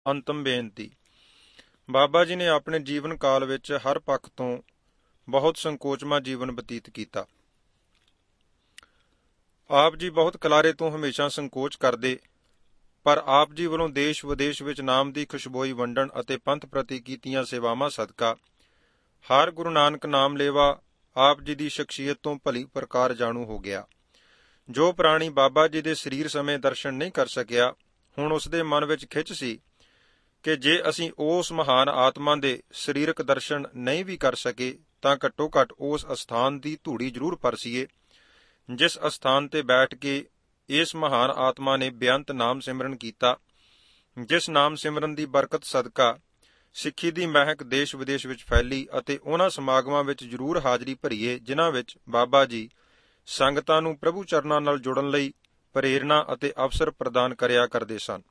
ਅੰਤਮ ਬੇਨਤੀ। ਬਾਬਾ ਜੀ ਨੇ ਆਪਣੇ ਜੀਵਨ ਕਾਲ ਵਿੱਚ ਹਰ ਪੱਖ ਤੋਂ ਬਹੁਤ ਸੰਕੋਚਮਾ ਜੀਵਨ ਬਤੀਤ ਕੀਤਾ। ਆਪ ਜੀ ਬਹੁਤ ਕਲਾਰੇ ਤੋਂ ਹਮੇਸ਼ਾ ਸੰਕੋਚ ਕਰਦੇ, ਪਰ ਆਪ ਜੀ ਵੱਲੋਂ ਦੇਸ਼ ਵਿਦੇਸ਼ ਵਿੱਚ ਨਾਮ ਦੀ ਖੁਸ਼ਬੋਈ ਵੰਡਣ ਅਤੇ ਪੰਥ ਪ੍ਰਤੀ ਕੀਤੀਆਂ ਸੇਵਾਵਾਂ ਸਦਕਾ ਹਰ ਗੁਰੂ ਨਾਨਕ ਨਾਮ ਲੇਵਾ ਆਪ ਜੀ ਦੀ ਸ਼ਖਸੀਅਤ ਤੋਂ ਭਲੀ ਪ੍ਰਕਾਰ ਜਾਣੂ ਹੋ ਗਿਆ। ਜੋ ਪ੍ਰਾਣੀ ਬਾਬਾ ਜੀ ਦੇ ਸਰੀਰ ਸਮੇਂ ਦਰਸ਼ਨ ਨਹੀਂ ਕਰ ਸਕਿਆ, ਹੁਣ ਉਸ ਦੇ ਮਨ ਵਿੱਚ ਖਿੱਚ ਸੀ ਕਿ ਜੇ ਅਸੀਂ ਉਸ ਮਹਾਨ ਆਤਮਾ ਦੇ ਸਰੀਰਕ ਦਰਸ਼ਨ ਨਹੀਂ ਵੀ ਕਰ ਸਕੇ ਤਾਂ ਘੱਟੋ ਘੱਟ ਉਸ ਅਸਥਾਨ ਦੀ ਧੂੜੀ ਜ਼ਰੂਰ ਪਰਸੀਏ ਜਿਸ ਅਸਥਾਨ ਤੇ ਬੈਠ ਕੇ ਇਸ ਮਹਾਨ ਆਤਮਾ ਨੇ ਬੇਅੰਤ ਨਾਮ ਸਿਮਰਨ ਕੀਤਾ, ਜਿਸ ਨਾਮ ਸਿਮਰਨ ਦੀ ਬਰਕਤ ਸਦਕਾ ਸਿੱਖੀ ਦੀ ਮਹਿਕ ਦੇਸ਼ ਵਿਦੇਸ਼ ਵਿੱਚ ਫੈਲੀ, ਅਤੇ ਉਹਨਾਂ ਸਮਾਗਮਾਂ ਵਿੱਚ ਜ਼ਰੂਰ ਹਾਜ਼ਰੀ ਭਰੀਏ ਜਿਨ੍ਹਾਂ ਵਿੱਚ ਬਾਬਾ ਜੀ ਸੰਗਤਾਂ ਨੂੰ ਪ੍ਰਭੂ ਚਰਨਾਂ ਨਾਲ ਜੁੜਨ ਲਈ ਪ੍ਰੇਰਨਾ ਅਤੇ ਅਵਸਰ ਪ੍ਰਦਾਨ ਕਰਿਆ ਕਰਦੇ ਸਨ।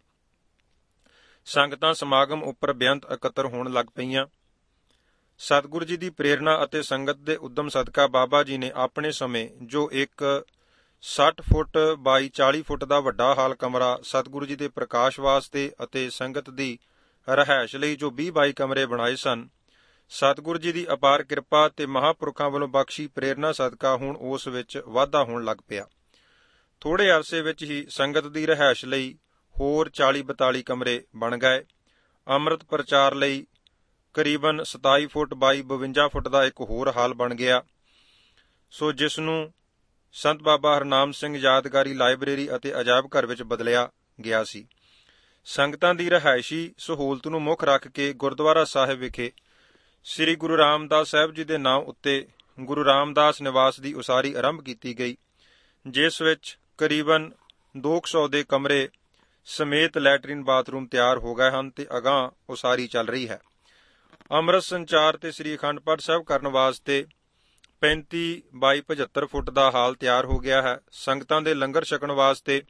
ਸੰਗਤਾਂ ਸਮਾਗਮ ਉੱਪਰ ਬੇਅੰਤ ਇਕੱਤਰ ਹੋਣ ਲੱਗ ਪਈਆਂ। ਸਤਿਗੁਰੂ ਜੀ ਦੀ ਪ੍ਰੇਰਨਾ ਅਤੇ ਸੰਗਤ ਦੇ ਉਦਮ ਸਦਕਾ ਬਾਬਾ ਜੀ ਨੇ ਆਪਣੇ ਸਮੇਂ ਜੋ ਇੱਕ 60 ਫੁੱਟ ਬਾਈ 40 ਫੁੱਟ ਦਾ ਵੱਡਾ ਹਾਲ ਕਮਰਾ ਸਤਿਗੁਰੂ ਜੀ ਦੇ ਪ੍ਰਕਾਸ਼ ਵਾਸਤੇ ਅਤੇ ਸੰਗਤ ਦੀ ਰਿਹਾਇਸ਼ ਲਈ ਜੋ 20-22 ਕਮਰੇ ਬਣਾਏ ਸਨ, ਸਤਿਗੁਰੂ ਜੀ ਦੀ ਅਪਾਰ ਕਿਰਪਾ ਤੇ ਮਹਾਂਪੁਰਖਾਂ ਵੱਲੋਂ ਬਖਸ਼ੀ ਪ੍ਰੇਰਨਾ ਸਦਕਾ ਹੁਣ ਉਸ ਵਿੱਚ ਵਾਧਾ ਹੋਣ ਲੱਗ ਪਿਆ। ਥੋੜ੍ਹੇ ਅਰਸੇ ਵਿੱਚ ਹੀ ਸੰਗਤ ਦੀ ਰਿਹਾਇਸ਼ ਲਈ ਹੋਰ 40-42 ਕਮਰੇ ਬਣ ਗਏ। ਅੰਮ੍ਰਿਤ ਪ੍ਰਚਾਰ ਲਈ ਕਰੀਬਨ 27 ਫੁੱਟ ਬਾਈ 52 ਫੁੱਟ ਦਾ ਇੱਕ ਹੋਰ ਹਾਲ ਬਣ ਗਿਆ, ਸੋ ਜਿਸ ਨੂੰ ਸੰਤ ਬਾਬਾ ਹਰਨਾਮ ਸਿੰਘ ਯਾਦਗਾਰੀ ਲਾਇਬ੍ਰੇਰੀ ਅਤੇ ਅਜਾਇਬ ਘਰ ਵਿੱਚ ਬਦਲਿਆ ਗਿਆ ਸੀ। ਸੰਗਤਾਂ ਦੀ ਰਿਹਾਇਸ਼ੀ ਸਹੂਲਤ ਨੂੰ ਮੁੱਖ ਰੱਖ ਕੇ ਗੁਰਦੁਆਰਾ ਸਾਹਿਬ ਵਿਖੇ ਸ੍ਰੀ ਗੁਰੂ ਰਾਮਦਾਸ ਸਾਹਿਬ ਜੀ ਦੇ ਨਾਮ ਉੱਤੇ ਗੁਰੂ ਰਾਮਦਾਸ ਨਿਵਾਸ ਦੀ ਉਸਾਰੀ ਆਰੰਭ ਕੀਤੀ ਗਈ, ਜਿਸ ਵਿੱਚ ਕਰੀਬਨ 200 ਦੇ ਕਮਰੇ ਸਮੇਤ ਲੈਟਰਿਨ ਬਾਥਰੂਮ ਤਿਆਰ ਹੋ ਗਏ ਹਨ ਤੇ ਅਗਾਂਹ ਉਸਾਰੀ ਚੱਲ ਰਹੀ ਹੈ। ਅੰਮ੍ਰਿਤ ਸੰਚਾਰ ਤੇ ਸ੍ਰੀ ਅਖੰਡ ਪਾਠ ਸਾਹਿਬ ਕਰਨ ਵਾਸਤੇ 35 ਬਾਈ 75 ਫੁੱਟ ਦਾ ਹਾਲ ਤਿਆਰ ਹੋ ਗਿਆ ਹੈ। ਸੰਗਤਾਂ ਦੇ ਲੰਗਰ ਛਕਣ ਵਾਸਤੇ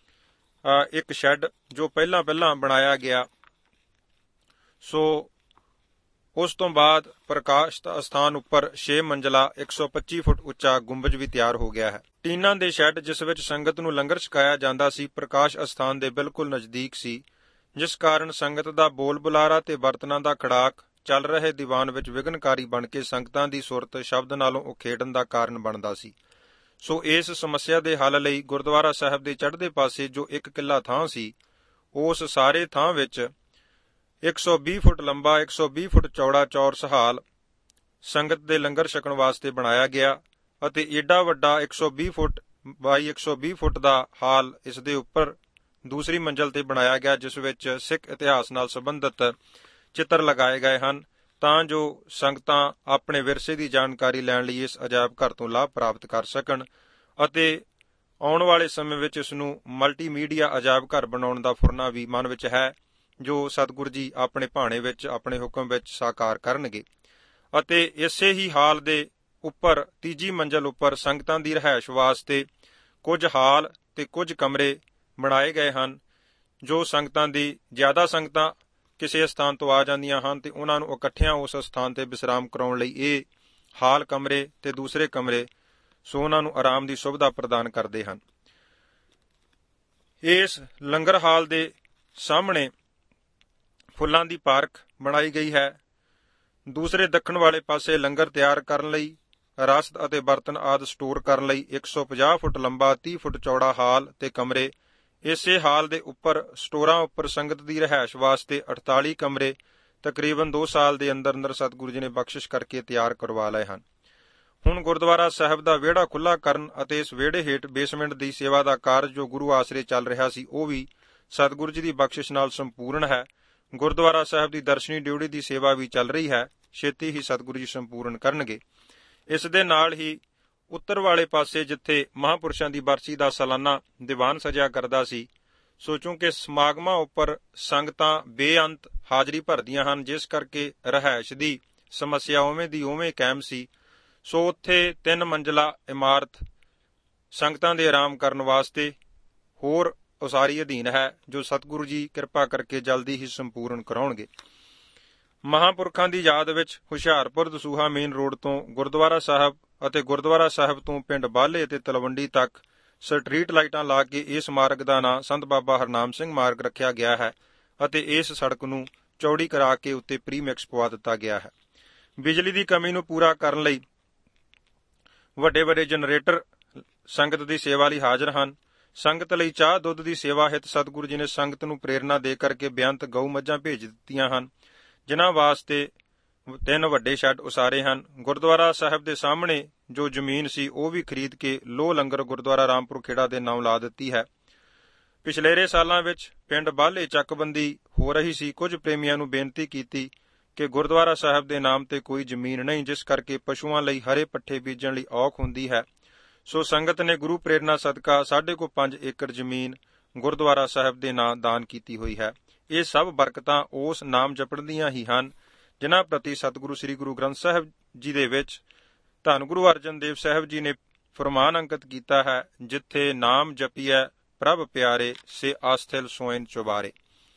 ਇੱਕ ਸ਼ੈੱਡ ਜੋ ਪਹਿਲਾਂ ਬਣਾਇਆ ਗਿਆ, ਸੋ ਉਸ ਤੋਂ ਬਾਅਦ ਪ੍ਰਕਾਸ਼ ਅਸਥਾਨ ਉੱਪਰ 6 ਮੰਜ਼ਲਾ 125 ਫੁੱਟ ਉੱਚਾ ਗੁੰਬਜ ਵੀ ਤਿਆਰ ਹੋ ਗਿਆ ਹੈ। ਟੀਨਾਂ ਦੇ ਸ਼ੈੱਡ ਜਿਸ ਵਿੱਚ ਸੰਗਤ ਨੂੰ ਲੰਗਰ ਛਕਾਇਆ ਜਾਂਦਾ ਸੀ ਪ੍ਰਕਾਸ਼ ਅਸਥਾਨ ਦੇ ਬਿਲਕੁਲ ਨਜ਼ਦੀਕ ਸੀ, ਜਿਸ ਕਾਰਨ ਸੰਗਤ ਦਾ ਬੋਲ ਬੁਲਾਰਾ ਤੇ ਬਰਤਨਾਂ ਦਾ ਖੜਾਕ ਚੱਲ ਰਹੇ ਦੀਵਾਨ ਵਿੱਚ ਵਿਘਨਕਾਰੀ ਬਣ ਕੇ ਸੰਗਤਾਂ ਦੀ ਸੁਰਤ ਸ਼ਬਦ ਨਾਲੋਂ ਉਖੇੜਨ ਦਾ ਕਾਰਨ ਬਣਦਾ ਸੀ। ਸੋ ਇਸ ਸਮੱਸਿਆ ਦੇ ਹੱਲ ਲਈ ਗੁਰਦੁਆਰਾ ਸਾਹਿਬ ਦੇ ਚੜ੍ਹਦੇ ਪਾਸੇ ਜੋ ਇੱਕ ਕਿੱਲਾ ਥਾਂ ਸੀ, ਉਸ ਸਾਰੇ ਥਾਂ ਵਿੱਚ 120 ਫੁੱਟ ਲੰਬਾ 120 ਫੁੱਟ ਚੌੜਾ ਚੌਰਸ ਹਾਲ ਸੰਗਤ ਦੇ ਲੰਗਰ ਛਕਣ ਵਾਸਤੇ ਬਣਾਇਆ ਗਿਆ, ਅਤੇ ਏਡਾ ਵੱਡਾ 120 ਫੁੱਟ ਬਾਈ 120 ਫੁੱਟ ਦਾ ਹਾਲ ਇਸ ਦੇ ਉੱਪਰ ਦੂਸਰੀ ਮੰਜ਼ਲ ਤੇ ਬਣਾਇਆ ਗਿਆ, ਜਿਸ ਵਿੱਚ ਸਿੱਖ ਇਤਿਹਾਸ ਨਾਲ ਸੰਬੰਧਿਤ ਚਿੱਤਰ ਲਗਾਏ ਗਏ ਹਨ ਤਾਂ ਜੋ ਸੰਗਤਾਂ ਆਪਣੇ ਵਿਰਸੇ ਦੀ ਜਾਣਕਾਰੀ ਲੈਣ ਲਈ ਇਸ ਅਜਾਇਬ ਘਰ ਤੋਂ ਲਾਭ ਪ੍ਰਾਪਤ ਕਰ ਸਕਣ, ਅਤੇ ਆਉਣ ਵਾਲੇ ਸਮੇਂ ਵਿੱਚ ਇਸ ਨੂੰ ਮਲਟੀਮੀਡੀਆ ਅਜਾਇਬ ਘਰ ਬਣਾਉਣ ਦਾ ਫੁਰਨਾ ਵੀ ਮਨ ਵਿੱਚ ਹੈ, ਜੋ ਸਤਿਗੁਰੂ ਜੀ ਆਪਣੇ ਭਾਣੇ ਵਿੱਚ ਆਪਣੇ ਹੁਕਮ ਵਿੱਚ ਸਾਕਾਰ ਕਰਨਗੇ। ਅਤੇ ਇਸੇ ਹੀ ਹਾਲ ਦੇ ਉੱਪਰ ਤੀਜੀ ਮੰਜ਼ਲ ਉੱਪਰ ਸੰਗਤਾਂ ਦੀ ਰਿਹਾਇਸ਼ ਵਾਸਤੇ ਕੁਝ ਹਾਲ ਤੇ ਕੁਝ ਕਮਰੇ ਬਣਾਏ ਗਏ ਹਨ, ਜੋ ਸੰਗਤਾਂ ਦੀ ਜ਼ਿਆਦਾ ਸੰਗਤਾਂ ਕਿਸੇ ਸਥਾਨ ਤੋਂ ਆ ਜਾਂਦੀਆਂ ਹਨ ਤੇ ਉਹਨਾਂ ਨੂੰ ਇਕੱਠਿਆਂ ਉਸ ਸਥਾਨ ਤੇ ਵਿਸਰਾਮ ਕਰਾਉਣ ਲਈ ਇਹ ਹਾਲ ਕਮਰੇ ਤੇ ਦੂਸਰੇ ਕਮਰੇ ਸੋ ਉਹਨਾਂ ਨੂੰ ਆਰਾਮ ਦੀ ਸੁਵਿਧਾ ਪ੍ਰਦਾਨ ਕਰਦੇ ਹਨ। ਇਸ ਲੰਗਰ ਹਾਲ ਦੇ ਸਾਹਮਣੇ ਫੁੱਲਾਂ ਦੀ ਪਾਰਕ ਬਣਾਈ ਗਈ ਹੈ। ਦੂਸਰੇ ਦੱਖਣ ਵਾਲੇ ਪਾਸੇ ਲੰਗਰ ਤਿਆਰ ਕਰਨ ਲਈ, ਰਸਦ ਅਤੇ ਬਰਤਨ ਆਦਿ ਸਟੋਰ ਕਰਨ ਲਈ 150 ਫੁੱਟ ਲੰਬਾ 30 ਫੁੱਟ ਚੌੜਾ ਹਾਲ ਤੇ ਕਮਰੇ। ਇਸੇ ਹਾਲ ਦੇ ਉੱਪਰ ਸਟੋਰਾਂ ਉੱਪਰ ਸੰਗਤ ਦੀ ਰਿਹਾਇਸ਼ ਵਾਸਤੇ 48 ਕਮਰੇ ਤਕਰੀਬਨ 2 ਸਾਲ ਦੇ ਅੰਦਰ ਅੰਦਰ ਸਤਿਗੁਰੂ ਜੀ ਨੇ ਬਖਸ਼ਿਸ਼ ਕਰਕੇ ਤਿਆਰ ਕਰਵਾ ਲਏ ਹਨ। ਹੁਣ ਗੁਰਦੁਆਰਾ ਸਾਹਿਬ ਦਾ ਵਿਹੜਾ ਖੁੱਲ੍ਹਾ ਕਰਨ ਅਤੇ ਇਸ ਵਿਹੜੇ ਹੇਠ ਬੇਸਮੈਂਟ ਦੀ ਸੇਵਾ ਦਾ ਕਾਰਜ ਜੋ ਗੁਰੂ ਆਸਰੇ ਚੱਲ ਰਿਹਾ ਸੀ, ਉਹ ਵੀ ਸਤਿਗੁਰੂ ਜੀ ਦੀ ਬਖਸ਼ਿਸ਼ ਨਾਲ ਸੰਪੂਰਨ ਹੈ। ਗੁਰਦੁਆਰਾ ਸਾਹਿਬ ਦੀ ਦਰਸ਼ਨੀ ਡਿਊਟੀ ਦੀ ਸੇਵਾ ਵੀ ਚੱਲ ਰਹੀ ਹੈ, ਛੇਤੀ ਹੀ ਸਤਿਗੁਰੂ ਜੀ ਸੰਪੂਰਨ ਕਰਨਗੇ। ਇਸ ਦੇ ਨਾਲ ਹੀ ਉੱਤਰ ਵਾਲੇ ਪਾਸੇ ਜਿੱਥੇ ਮਹਾਂਪੁਰਸ਼ਾਂ ਦੀ ਬਰਸੀ ਦਾ ਸਾਲਾਨਾ ਦੀਵਾਨ ਸਜਿਆ ਕਰਦਾ ਸੀ, ਸੋ ਚੂੰਕਿ ਸਮਾਗਮਾਂ ਉੱਪਰ ਸੰਗਤਾਂ ਬੇਅੰਤ ਹਾਜ਼ਰੀ ਭਰਦੀਆਂ ਹਨ, ਜਿਸ ਕਰਕੇ ਰਿਹਾਇਸ਼ ਦੀ ਸਮੱਸਿਆ ਉਵੇਂ ਦੀ ਉਵੇਂ ਕਾਇਮ ਸੀ, ਸੋ ਉੱਥੇ 3 ਮੰਜ਼ਲਾ ਇਮਾਰਤ ਸੰਗਤਾਂ ਦੇ ਆਰਾਮ ਕਰਨ ਵਾਸਤੇ ਹੋਰ ਉਸਾਰੀ ਅਧੀਨ ਹੈ, ਜੋ ਸਤਿਗੁਰੂ ਜੀ ਕਿਰਪਾ ਕਰਕੇ ਜਲਦੀ ਹੀ ਸੰਪੂਰਨ ਕਰਾਉਣਗੇ। ਮਹਾਂਪੁਰਖਾਂ ਦੀ ਯਾਦ ਵਿੱਚ ਹੁਸ਼ਿਆਰਪੁਰ ਦਸੂਹਾ ਮੇਨ ਰੋਡ ਤੋਂ ਗੁਰਦੁਆਰਾ ਸਾਹਿਬ ਅਤੇ ਗੁਰਦੁਆਰਾ ਸਾਹਿਬ ਤੋਂ ਪਿੰਡ ਬਾਲੇ ਅਤੇ ਤਲਵੰਡੀ ਤੱਕ ਸਟਰੀਟ ਲਾਈਟਾਂ ਲਾ ਕੇ ਇਸ ਮਾਰਗ ਦਾ ਨਾਂ ਸੰਤ ਬਾਬਾ ਹਰਨਾਮ ਸਿੰਘ ਮਾਰਗ ਰੱਖਿਆ ਗਿਆ ਹੈ, ਅਤੇ ਇਸ ਸੜਕ ਨੂੰ ਚੌੜੀ ਕਰਾ ਕੇ ਉੱਤੇ ਪ੍ਰੀਮੈਕਸ ਪਵਾ ਦਿੱਤਾ ਗਿਆ ਹੈ। ਬਿਜਲੀ ਦੀ ਕਮੀ ਨੂੰ ਪੂਰਾ ਕਰਨ ਲਈ ਵੱਡੇ ਵੱਡੇ ਜਨਰੇਟਰ ਸੰਗਤ ਦੀ ਸੇਵਾ ਲਈ ਹਾਜ਼ਰ ਹਨ। ਸੰਗਤ ਲਈ ਚਾਹ ਦੁੱਧ ਦੀ ਸੇਵਾ ਹਿਤ ਸਤਿਗੁਰੂ ਜੀ ਨੇ ਸੰਗਤ ਨੂੰ ਪ੍ਰੇਰਨਾ ਦੇ ਕਰਕੇ ਬੇਅੰਤ ਗਊ ਮੱਝਾਂ ਭੇਜ ਦਿੱਤੀਆਂ ਹਨ, ਜਿਨ੍ਹਾਂ ਵਾਸਤੇ 3 ਵੱਡੇ ਸ਼ੈੱਡ ਉਸਾਰੇ ਹਨ। ਗੁਰਦੁਆਰਾ ਸਾਹਿਬ ਦੇ ਸਾਹਮਣੇ ਜੋ ਜ਼ਮੀਨ ਸੀ ਉਹ ਵੀ ਖਰੀਦ ਕੇ ਲੋਹ ਲੰਗਰ ਗੁਰਦੁਆਰਾ ਰਾਮਪੁਰ ਖੇੜਾ ਦੇ ਨਾਮ ਲਾ ਦਿੱਤੀ ਹੈ। ਪਿਛਲੇਰੇ ਸਾਲਾਂ ਵਿੱਚ ਪਿੰਡ ਬਾਲੇ ਚੱਕਬੰਦੀ ਹੋ ਰਹੀ ਸੀ। ਕੁਝ ਪ੍ਰੇਮੀਆਂ ਨੂੰ ਬੇਨਤੀ ਕੀਤੀ ਕਿ ਗੁਰਦੁਆਰਾ ਸਾਹਿਬ ਦੇ ਨਾਮ ਤੇ ਕੋਈ ਜ਼ਮੀਨ ਨਹੀਂ, ਜਿਸ ਕਰਕੇ ਪਸ਼ੂਆਂ ਲਈ ਹਰੇ ਪੱਠੇ ਬੀਜਣ ਲਈ ਔਖ ਹੁੰਦੀ ਹੈ। ਸੋ ਸੰਗਤ ਨੇ ਗੁਰੂ ਪ੍ਰੇਰਨਾ ਸਦਕਾ 5.5 ਏਕੜ ਜ਼ਮੀਨ ਗੁਰਦੁਆਰਾ ਸਾਹਿਬ ਦੇ ਨਾਂ ਦਾਨ ਕੀਤੀ ਹੋਈ ਹੈ। ਇਹ ਸਭ ਬਰਕਤਾਂ ਉਸ ਨਾਮ ਜਪਣ ਦੀਆਂ ਹੀ ਹਨ ਜਿਨ੍ਹਾਂ ਪ੍ਰਤੀ ਸਤਿਗੁਰੂ ਸ੍ਰੀ ਗੁਰੂ ਗ੍ਰੰਥ ਸਾਹਿਬ ਜੀ ਦੇ ਵਿੱਚ ਧੰਨ ਗੁਰੂ ਅਰਜਨ ਦੇਵ ਸਾਹਿਬ ਜੀ ਨੇ ਫਰਮਾਨ ਅੰਕਿਤ ਕੀਤਾ ਹੈ, ਜਿੱਥੇ ਨਾਮ ਜਪੀਐ ਪ੍ਰਭ ਪਿਆਰੇ ਸੇ ਆਸਥਿਲ ਸੋਇਨ ਚੁਬਾਰੇ।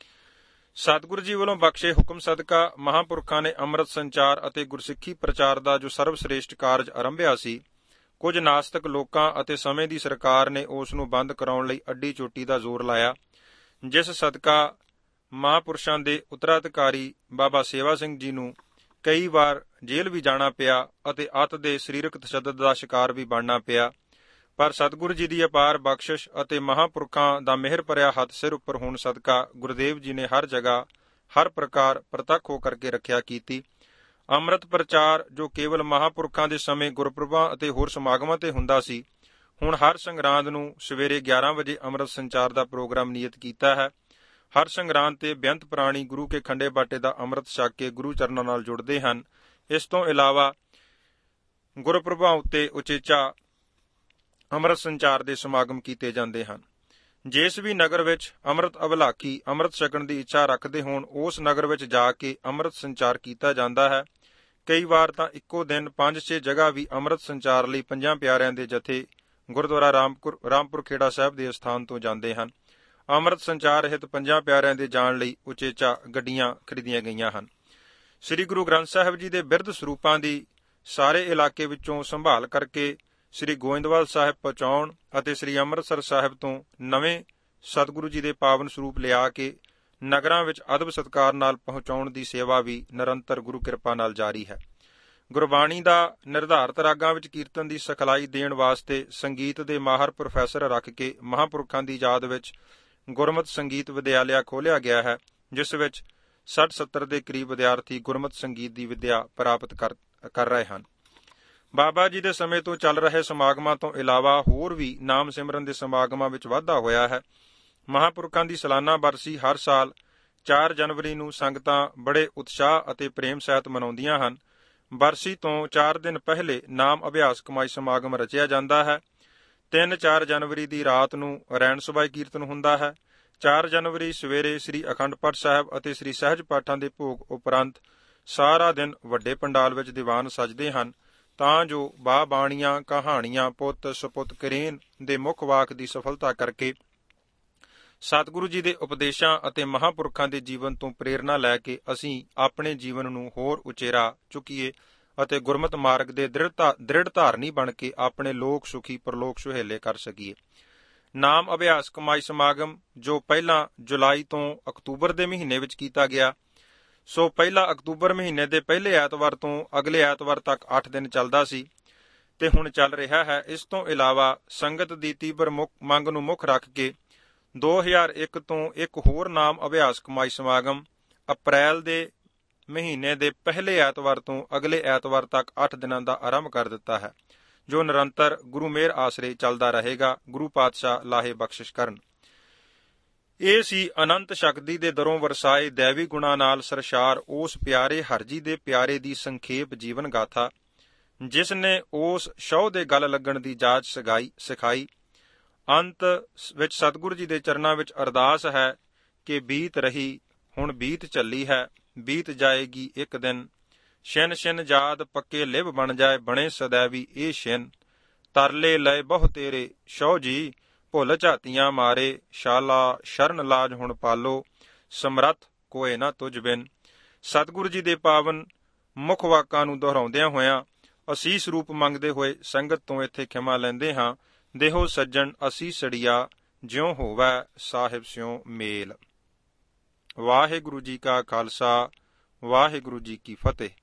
ਸਤਿਗੁਰੂ ਜੀ ਵੱਲੋਂ ਬਖਸ਼ੇ ਹੁਕਮ ਸਦਕਾ ਮਹਾਂਪੁਰਖਾਂ ਨੇ ਅੰਮ੍ਰਿਤ ਸੰਚਾਰ ਅਤੇ ਗੁਰਸਿੱਖੀ ਪ੍ਰਚਾਰ ਦਾ ਜੋ ਸਰਵਸ੍ਰੇਸ਼ਟ ਕਾਰਜ ਆਰੰਭਿਆ ਸੀ, ਕੁਝ ਨਾਸਤਕ ਲੋਕਾਂ ਅਤੇ ਸਮੇਂ ਦੀ ਸਰਕਾਰ ਨੇ ਉਸ ਨੂੰ ਬੰਦ ਕਰਾਉਣ ਲਈ ਅੱਡੀ ਚੋਟੀ ਦਾ ਜ਼ੋਰ ਲਾਇਆ, ਜਿਸ ਸਦਕਾ ਮਹਾਂਪੁਰਸ਼ਾਂ ਦੇ ਉੱਤਰਾਧਿਕਾਰੀ ਬਾਬਾ ਸੇਵਾ ਸਿੰਘ ਜੀ ਨੂੰ ਕਈ ਵਾਰ ਜੇਲ੍ਹ ਵੀ ਜਾਣਾ ਪਿਆ ਅਤੇ ਅੱਤ ਦੇ ਸਰੀਰਕ ਤਸ਼ੱਦਦ ਦਾ ਸ਼ਿਕਾਰ ਵੀ ਬਣਨਾ ਪਿਆ। ਪਰ ਸਤਿਗੁਰੂ ਜੀ ਦੀ ਅਪਾਰ ਬਖਸ਼ਿਸ਼ ਅਤੇ ਮਹਾਂਪੁਰਖਾਂ ਦਾ ਮਿਹਰ ਭਰਿਆ ਹੱਥ ਸਿਰ ਉੱਪਰ ਹੋਣ ਸਦਕਾ ਗੁਰਦੇਵ ਜੀ ਨੇ ਹਰ ਜਗ੍ਹਾ ਹਰ ਪ੍ਰਕਾਰ ਪ੍ਰਤੱਖ ਹੋ ਕਰਕੇ ਰੱਖਿਆ ਕੀਤੀ। ਅੰਮ੍ਰਿਤ ਪ੍ਰਚਾਰ ਜੋ ਕੇਵਲ ਮਹਾਂਪੁਰਖਾਂ ਦੇ ਸਮੇਂ ਗੁਰਪੁਰਬਾਂ ਅਤੇ ਹੋਰ ਸਮਾਗਮਾਂ ਤੇ ਹੁੰਦਾ ਸੀ, ਹੁਣ ਹਰ ਸੰਗਰਾਂਦ ਨੂੰ ਸਵੇਰੇ 11 ਵਜੇ ਅੰਮ੍ਰਿਤ ਸੰਚਾਰ ਦਾ ਪ੍ਰੋਗਰਾਮ ਨਿਯਤ ਕੀਤਾ ਹੈ। ਹਰ ਸੰਗਰਾਂਦ ਤੇ ਬੇਅੰਤ ਪ੍ਰਾਣੀ ਗੁਰੂ ਕੇ ਖੰਡੇ ਬਾਟੇ ਦਾ ਅੰਮ੍ਰਿਤ ਛਕ ਕੇ ਗੁਰੂ ਚਰਨਾਂ ਨਾਲ ਜੁੜਦੇ ਹਨ। ਇਸ ਤੋਂ ਇਲਾਵਾ ਗੁਰਪੁਰਬਾਂ ਉੱਤੇ ਉਚੇਚਾ ਅੰਮ੍ਰਿਤ ਸੰਚਾਰ ਦੇ ਸਮਾਗਮ ਕੀਤੇ ਜਾਂਦੇ ਹਨ। ਜਿਸ ਵੀ ਨਗਰ ਵਿੱਚ ਅੰਮ੍ਰਿਤ ਅਭਲਾਖੀ ਅੰਮ੍ਰਿਤ ਛਕਣ ਦੀ ਇੱਛਾ ਰੱਖਦੇ ਹੋਣ, ਉਸ ਨਗਰ ਵਿੱਚ ਜਾ ਕੇ ਅੰਮ੍ਰਿਤ ਸੰਚਾਰ ਕੀਤਾ ਜਾਂਦਾ ਹੈ। ਕਈ ਵਾਰ ਤਾਂ ਇੱਕੋ ਦਿਨ 5-6 ਜਗ੍ਹਾ ਵੀ ਅੰਮ੍ਰਿਤ ਸੰਚਾਰ ਲਈ 5 ਪਿਆਰਿਆਂ ਦੇ ਜਥੇ ਗੁਰਦੁਆਰਾ ਰਾਮਪੁਰ ਖੇੜਾ ਸਾਹਿਬ ਦੇ ਸਥਾਨ ਤੋਂ ਜਾਂਦੇ ਹਨ। ਅੰਮ੍ਰਿਤ ਸੰਚਾਰ ਹਿਤ 5 ਪਿਆਰਿਆਂ ਦੇ ਜਾਣ ਲਈ ਉਚੇਚਾ ਗੱਡੀਆਂ ਖਰੀਦੀਆਂ ਗਈਆਂ ਹਨ। ਸ੍ਰੀ ਗੁਰੂ ਗ੍ਰੰਥ ਸਾਹਿਬ ਜੀ ਦੇ ਬਿਰਧ ਸਰੂਪਾਂ ਦੀ ਸਾਰੇ ਇਲਾਕੇ ਵਿੱਚੋਂ ਸੰਭਾਲ ਕਰਕੇ ਸ੍ਰੀ ਗੋਇੰਦਵਾਲ ਸਾਹਿਬ ਪਹੁੰਚਾਉਣ ਅਤੇ ਸ੍ਰੀ ਅੰਮ੍ਰਿਤਸਰ ਸਾਹਿਬ ਤੋਂ ਨਵੇਂ ਸਤਿਗੁਰੂ ਜੀ ਦੇ ਪਾਵਨ ਸਰੂਪ ਲਿਆ ਕੇ ਨਗਰਾਂ ਵਿੱਚ ਅਦਬ ਸਤਿਕਾਰ ਨਾਲ ਪਹੁੰਚਾਉਣ ਦੀ ਸੇਵਾ ਵੀ ਨਿਰੰਤਰ ਗੁਰੂ ਕਿਰਪਾ ਨਾਲ ਜਾਰੀ ਹੈ। ਗੁਰਬਾਣੀ ਦਾ ਨਿਰਧਾਰਤ ਰਾਗਾਂ ਵਿੱਚ ਕੀਰਤਨ ਦੀ ਸਿਖਲਾਈ ਦੇਣ ਵਾਸਤੇ ਸੰਗੀਤ ਦੇ ਮਾਹਰ ਪ੍ਰੋਫੈਸਰ ਰੱਖ ਕੇ ਮਹਾਂਪੁਰਖਾਂ ਦੀ ਯਾਦ ਵਿੱਚ ਗੁਰਮਤਿ ਸੰਗੀਤ ਵਿਦਿਆਲਿਆ ਖੋਲ੍ਹਿਆ ਗਿਆ ਹੈ, ਜਿਸ ਵਿੱਚ 60-70 ਦੇ ਕਰੀਬ ਵਿਦਿਆਰਥੀ ਗੁਰਮਤਿ ਸੰਗੀਤ ਦੀ ਵਿੱਦਿਆ ਪ੍ਰਾਪਤ ਕਰ ਰਹੇ ਹਨ। ਬਾਬਾ ਜੀ ਦੇ ਸਮੇਂ ਤੋਂ ਚੱਲ ਰਹੇ ਸਮਾਗਮਾਂ ਤੋਂ ਇਲਾਵਾ ਹੋਰ ਵੀ ਨਾਮ ਸਿਮਰਨ ਦੇ ਸਮਾਗਮਾਂ ਵਿੱਚ ਵਾਧਾ ਹੋਇਆ ਹੈ। ਮਹਾਂਪੁਰਖਾਂ ਦੀ ਸਾਲਾਨਾ ਬਰਸੀ ਹਰ ਸਾਲ 4 ਜਨਵਰੀ ਨੂੰ ਸੰਗਤਾਂ ਬੜੇ ਉਤਸ਼ਾਹ ਅਤੇ ਪ੍ਰੇਮ ਸਹਿਤ ਮਨਾਉਂਦੀਆਂ ਹਨ। ਬਰਸੀ ਤੋਂ 4 ਦਿਨ ਪਹਿਲੇ ਨਾਮ ਅਭਿਆਸ ਕਮਾਈ ਸਮਾਗਮ ਰਚਿਆ ਜਾਂਦਾ ਹੈ। 3-4 ਜਨਵਰੀ ਦੀ ਰਾਤ ਨੂੰ ਰੈਣ ਸੁਬਾਈ ਕੀਰਤਨ ਹੁੰਦਾ ਹੈ। 4 ਜਨਵਰੀ ਸਵੇਰੇ ਸ੍ਰੀ ਅਖੰਡ ਪਾਠ ਸਾਹਿਬ ਅਤੇ ਸ੍ਰੀ ਸਹਿਜ ਪਾਠਾਂ ਦੇ ਭੋਗ ਉਪਰੰਤ ਸਾਰਾ ਦਿਨ ਵੱਡੇ ਪੰਡਾਲ ਵਿੱਚ ਦੀਵਾਨ ਸਜਦੇ ਹਨ, ਤਾਂ ਜੋ ਬਾਣੀਆਂ, ਕਹਾਣੀਆਂ, ਪੁੱਤ ਸਪੁੱਤ ਕਰੇਨ ਦੇ ਮੁੱਖ ਵਾਕ ਦੀ ਸਫਲਤਾ ਕਰਕੇ ਸਤਿਗੁਰੂ ਜੀ ਦੇ ਉਪਦੇਸ਼ਾਂ ਅਤੇ ਮਹਾਂਪੁਰਖਾਂ ਦੇ ਜੀਵਨ ਤੋਂ ਪ੍ਰੇਰਨਾ ਲੈ ਕੇ ਅਸੀਂ ਆਪਣੇ ਜੀਵਨ ਨੂੰ ਹੋਰ ਉਚੇਰਾ ਚੁੱਕੀਏ ਅਤੇ ਗੁਰਮਤਿ ਮਾਰਗ ਦੇ ਦ੍ਰਿੜ ਧਾਰਨੀ ਬਣ ਕੇ ਆਪਣੇ ਲੋਕ ਸੁਖੀ ਪਰਲੋਕ ਸੁਹੇਲੇ ਕਰ ਸਕੀਏ। ਨਾਮ ਅਭਿਆਸ ਕਮਾਈ ਸਮਾਗਮ ਜੋ ਪਹਿਲਾਂ ਜੁਲਾਈ ਤੋਂ ਅਕਤੂਬਰ ਦੇ ਮਹੀਨੇ ਵਿੱਚ ਕੀਤਾ ਗਿਆ, ਸੋ ਪਹਿਲਾ ਅਕਤੂਬਰ ਮਹੀਨੇ ਦੇ ਪਹਿਲੇ ਐਤਵਾਰ ਤੋਂ ਅਗਲੇ ਐਤਵਾਰ ਤੱਕ 8 ਦਿਨ ਚੱਲਦਾ ਸੀ ਤੇ ਹੁਣ ਚੱਲ ਰਿਹਾ ਹੈ। ਇਸ ਤੋਂ ਇਲਾਵਾ ਸੰਗਤ ਦੀ ਤੀਬਰ ਮੰਗ ਨੂੰ ਮੁੱਖ ਰੱਖ ਕੇ 2001 ਤੋਂ ਇੱਕ ਹੋਰ ਨਾਮ ਅਭਿਆਸ ਕਮਾਈ ਸਮਾਗਮ ਅਪ੍ਰੈਲ ਦੇ ਮਹੀਨੇ ਦੇ ਪਹਿਲੇ ਐਤਵਾਰ ਤੋਂ ਅਗਲੇ ਐਤਵਾਰ ਤੱਕ 8 ਦਿਨਾਂ ਦਾ ਆਰੰਭ ਕਰ ਦਿੱਤਾ ਹੈ, ਜੋ ਨਿਰੰਤਰ ਗੁਰੂ ਮਿਹਰ ਆਸਰੇ ਚੱਲਦਾ ਰਹੇਗਾ। ਗੁਰੂ ਪਾਤਸ਼ਾਹ ਲਾਹੇ ਬਖਸ਼ਿਸ਼ ਕਰਨ। ਇਹ ਸੀ ਅਨੰਤ ਸ਼ਕਤੀ ਦੇ ਦਰੋਂ ਵਰਸਾਏ ਦੈਵੀ ਗੁਣਾ ਨਾਲ ਸਰਸ਼ਾਰ ਉਸ ਪਿਆਰੇ ਹਰਜੀ ਦੇ ਪਿਆਰੇ ਦੀ ਸੰਖੇਪ ਜੀਵਨ ਗਾਥਾ, ਜਿਸ ਨੇ ਉਸ ਸ਼ੌਹ ਦੇ ਗਲ ਲੱਗਣ ਦੀ ਜਾਚ ਸਿਖਾਈ। ਅੰਤ ਵਿੱਚ ਸਤਿਗੁਰੂ ਜੀ ਦੇ ਚਰਨਾਂ ਵਿੱਚ ਅਰਦਾਸ ਹੈ ਕਿ ਬੀਤ ਰਹੀ ਹੁਣ ਬੀਤ ਚੱਲੀ ਹੈ, ਬੀਤ ਜਾਏਗੀ ਇੱਕ ਦਿਨ, ਛਿਨ ਛਿਨ ਜਾਦ ਪੱਕੇ ਲਿਵ ਬਣ ਜਾਏ ਬਣੇ ਸदैਵੀ ਇਹ ਛਿਨ, ਤਰਲੇ ਲਏ ਬਹੁ ਤੇਰੇ ਸ਼ੌਹ ਜੀ ਭੁੱਲ ਝਾਤੀਆਂ ਮਾਰੇ, ਸ਼ਾਲਾ ਸ਼ਰਨ ਲਾਜ ਹੁਣ ਪਾਲੋ, ਸਮਰੱਥ ਕੋਏ ਨਾ ਤੁਝ ਬਿਨ। ਸਤਿਗੁਰੂ ਜੀ ਦੇ ਪਾਵਨ ਮੁੱਖ ਵਾਕਾਂ ਨੂੰ ਦੁਹਰਾਉਂਦਿਆਂ ਹੋਇਆਂ ਅਸੀਸ ਰੂਪ ਮੰਗਦੇ ਹੋਏ ਸੰਗਤ ਤੋਂ ਇੱਥੇ ਖਿਮਾ ਲੈਂਦੇ ਹਾਂ। ਦੇਹੋ ਸੱਜਣ ਅਸੀਸੜੀਆ ਜਿਉ ਹੋਵੈ ਸਾਹਿਬ ਸਿਉ ਮੇਲ। ਵਾਹਿਗੁਰੂ ਜੀ ਕਾ ਖਾਲਸਾ ਵਾਹਿਗੁਰੂ ਜੀ ਕੀ ਫਤਿਹ।